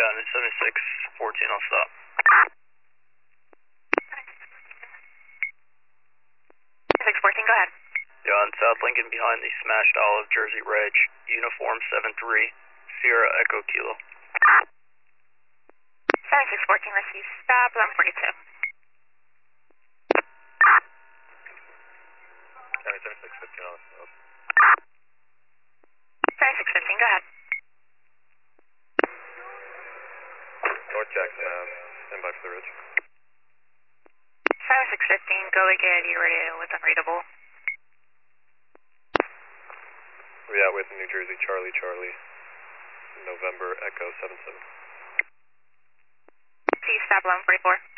Yeah, and it's 7614, I'll stop. 614, go ahead. Yeah, on South Lincoln behind the smashed olive Jersey Reg, uniform 73, Sierra Echo Kilo. 7614, let's see, stop, 1142. 7615, I'll stop. 7615, go ahead. North Jackson Ave, stand by for the Ridge. 7615, go again, you radio with unreadable. We're out with New Jersey Charlie Charlie, November Echo 77. See, stop 1144.